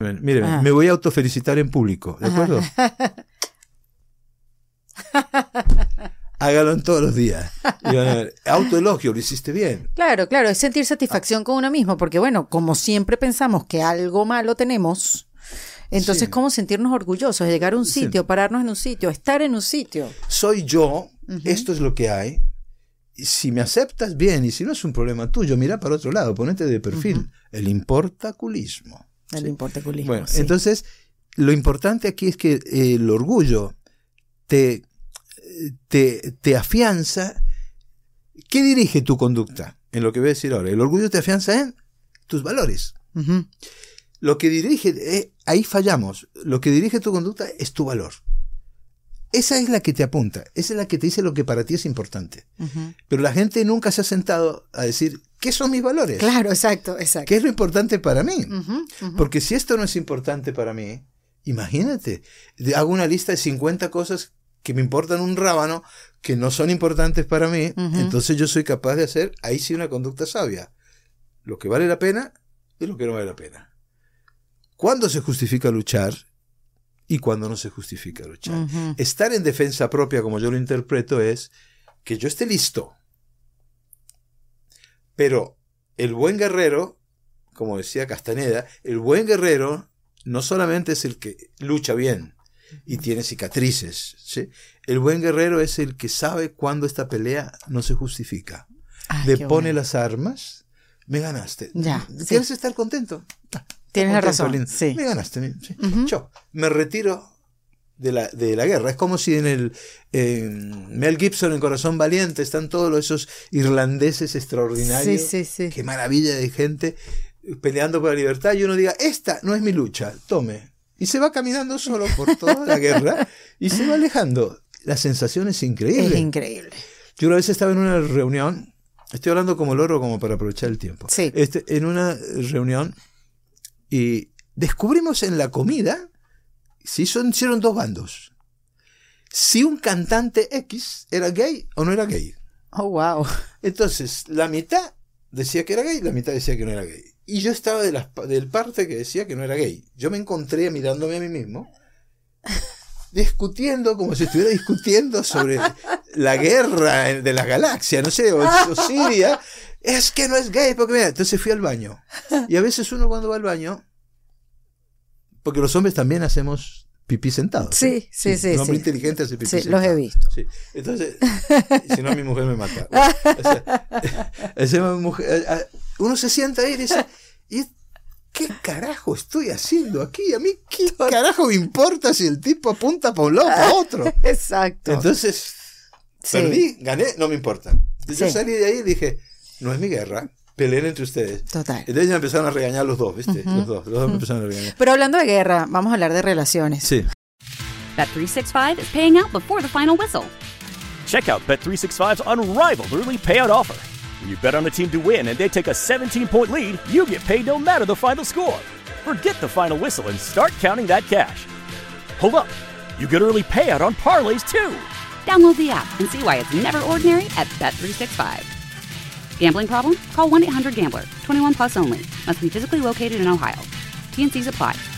Carmen, míreme, me voy a autofelicitar en público, ¿de acuerdo? Hágalo en todos los días. Y van a ver, autoelogio, lo hiciste bien. Claro, es sentir satisfacción con uno mismo, porque bueno, como siempre pensamos que algo malo tenemos, entonces ¿cómo sentirnos orgullosos de llegar a un sitio, pararnos en un sitio, estar en un sitio? Soy yo, esto es lo que hay. Si me aceptas, bien, y si no es un problema tuyo, mira para otro lado, ponete de perfil. El importaculismo. El importaculismo. Bueno, entonces, lo importante aquí es que el orgullo te afianza. ¿Qué dirige tu conducta? En lo que voy a decir ahora. El orgullo te afianza en tus valores. Lo que dirige, ahí fallamos. Lo que dirige tu conducta es tu valor. Esa es la que te apunta, esa es la que te dice lo que para ti es importante. Pero la gente nunca se ha sentado a decir, ¿qué son mis valores? Claro, exacto. ¿Qué es lo importante para mí? Porque si esto no es importante para mí, imagínate, hago una lista de 50 cosas que me importan un rábano, que no son importantes para mí, entonces yo soy capaz de hacer, ahí sí, una conducta sabia. Lo que vale la pena y lo que no vale la pena. ¿Cuándo se justifica luchar? Y cuando no se justifica luchar. Estar en defensa propia, como yo lo interpreto, es que yo esté listo. Pero el buen guerrero, como decía Castaneda, el buen guerrero no solamente es el que lucha bien y tiene cicatrices, ¿sí? El buen guerrero es el que sabe cuándo esta pelea no se justifica. Depone las armas, me ganaste. ¿Quieres estar contento? Tienes la razón. Sí. Me ganaste. Sí. Yo me retiro de la guerra. Es como si en Mel Gibson, en Corazón Valiente, están todos esos irlandeses extraordinarios. Sí. Qué maravilla de gente peleando por la libertad. Y uno diga, esta no es mi lucha, tome. Y se va caminando solo por toda la guerra y se va alejando. La sensación es increíble. Es increíble. Yo una vez estaba en una reunión, estoy hablando como loro, como para aprovechar el tiempo. Sí. En una reunión, y descubrimos en la comida, hicieron dos bandos. Si un cantante X era gay o no era gay. Oh, wow. Entonces, la mitad decía que era gay, la mitad decía que no era gay. Y yo estaba del parte que decía que no era gay. Yo me encontré mirándome a mí mismo, discutiendo, como si estuviera discutiendo sobre la guerra de las galaxias, no sé, o Siria. Es que no es gay, porque mira, entonces fui al baño. Y a veces uno cuando va al baño, porque los hombres también hacemos pipí sentados. Sí. Un hombre inteligente hace pipí sentado. Los he visto. Sí. Entonces, si no, mi mujer me mata. Uno se sienta ahí y dice, ¿y qué carajo estoy haciendo aquí? A mí, ¿qué carajo me importa si el tipo apunta para un lado o para otro? Exacto. Entonces, perdí, gané, no me importa. Yo salí de ahí y dije, no es mi guerra, peleen entre ustedes. Total. Entonces ya me empezaron a regañar los dos, ¿viste? Los dos me empezaron a regañar. Pero hablando de guerra, vamos a hablar de relaciones. Sí. Bet365 is paying out before the final whistle. Check out Bet365's unrivaled early payout offer. When you bet on a team to win and they take a 17-point lead, you get paid no matter the final score. Forget the final whistle and start counting that cash. Hold up. You get early payout on parlays too. Download the app and see why it's never ordinary at Bet365. Gambling problem? Call 1-800-GAMBLER. 21 plus only. Must be physically located in Ohio. T&Cs apply.